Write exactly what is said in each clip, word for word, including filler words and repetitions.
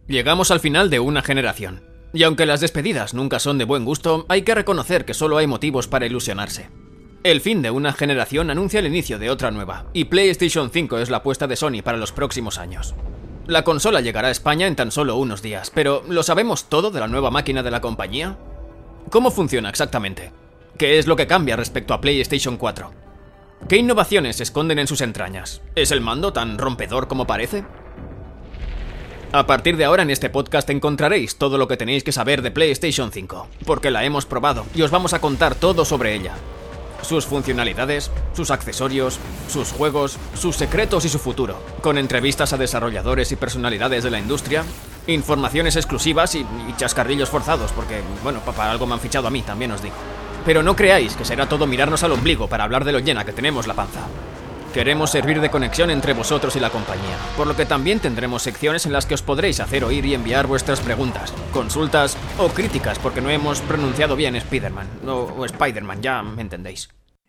Llegamos al final de una generación. Y aunque las despedidas nunca son de buen gusto, hay que reconocer que solo hay motivos para ilusionarse. El fin de una generación anuncia el inicio de otra nueva, y PlayStation cinco es la apuesta de Sony para los próximos años. La consola llegará a España en tan solo unos días, pero ¿lo sabemos todo de la nueva máquina de la compañía? ¿Cómo funciona exactamente? ¿Qué es lo que cambia respecto a PlayStation cuatro? ¿Qué innovaciones se esconden en sus entrañas? ¿Es el mando tan rompedor como parece? A partir de ahora en este podcast encontraréis todo lo que tenéis que saber de PlayStation cinco, porque la hemos probado y os vamos a contar todo sobre ella. Sus funcionalidades, sus accesorios, sus juegos, sus secretos y su futuro, con entrevistas a desarrolladores y personalidades de la industria, informaciones exclusivas y, y chascarrillos forzados, porque, bueno, para algo me han fichado a mí, también os digo. Pero no creáis que será todo mirarnos al ombligo para hablar de lo llena que tenemos la panza. Queremos servir de conexión entre vosotros y la compañía, por lo que también tendremos secciones en las que os podréis hacer oír y enviar vuestras preguntas, consultas o críticas porque no hemos pronunciado bien Spider-Man, o, o Spider-Man, ya me entendéis.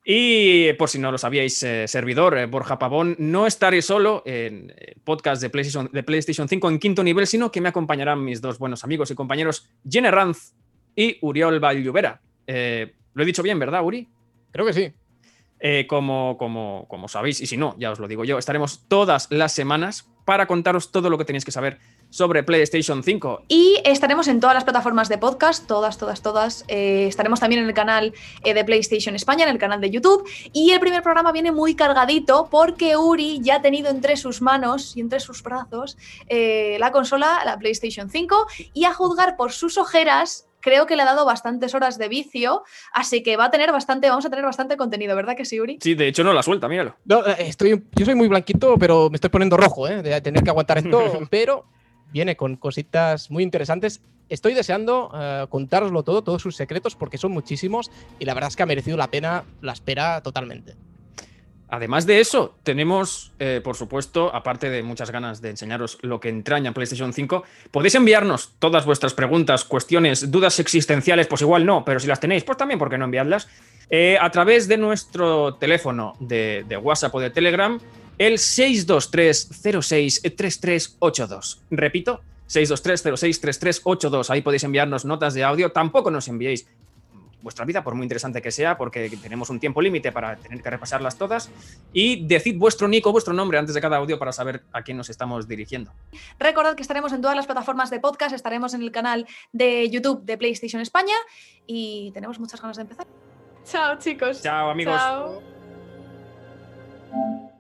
Y por si no lo sabíais, eh, servidor, eh, Borja Pavón, no estaré solo en el podcast de PlayStation, de PlayStation cinco en quinto nivel, sino que me acompañarán mis dos buenos amigos y compañeros, Jenner Ranz y Uriol Valllluvera. Eh, lo he dicho bien, ¿verdad, Uri? Creo que sí. Eh, como, como, como sabéis, y si no, ya os lo digo yo, estaremos todas las semanas para contaros todo lo que tenéis que saber sobre PlayStation cinco. Y estaremos en todas las plataformas de podcast, todas, todas, todas. Eh, estaremos también en el canal eh, de PlayStation España, en el canal de YouTube. Y el primer programa viene muy cargadito porque Uri ya ha tenido entre sus manos y entre sus brazos eh, la consola, la PlayStation cinco, y a juzgar por sus ojeras, creo que le ha dado bastantes horas de vicio, así que va a tener bastante, vamos a tener bastante contenido, ¿verdad que sí, Uri? Sí, de hecho no la suelta, míralo. No, estoy, yo soy muy blanquito, pero me estoy poniendo rojo, ¿eh? De tener que aguantar esto, pero viene con cositas muy interesantes. Estoy deseando uh, contároslo todo, todos sus secretos, porque son muchísimos y la verdad es que ha merecido la pena la espera totalmente. Además de eso, tenemos, eh, por supuesto, aparte de muchas ganas de enseñaros lo que entraña PlayStation cinco, podéis enviarnos todas vuestras preguntas, cuestiones, dudas existenciales, pues igual no, pero si las tenéis, pues también, ¿por qué no enviadlas? Eh, a través de nuestro teléfono de, de WhatsApp o de Telegram, el seis dos tres cero seis tres tres ocho dos. Repito, seis dos tres cero seis tres tres ocho dos. Ahí podéis enviarnos notas de audio. Tampoco nos enviéis vuestra vida, por muy interesante que sea, porque tenemos un tiempo límite para tener que repasarlas todas. Y decid vuestro nick o vuestro nombre antes de cada audio para saber a quién nos estamos dirigiendo. Recordad que estaremos en todas las plataformas de podcast, estaremos en el canal de YouTube de PlayStation España y tenemos muchas ganas de empezar. Chao, chicos. Chao, amigos. Chao.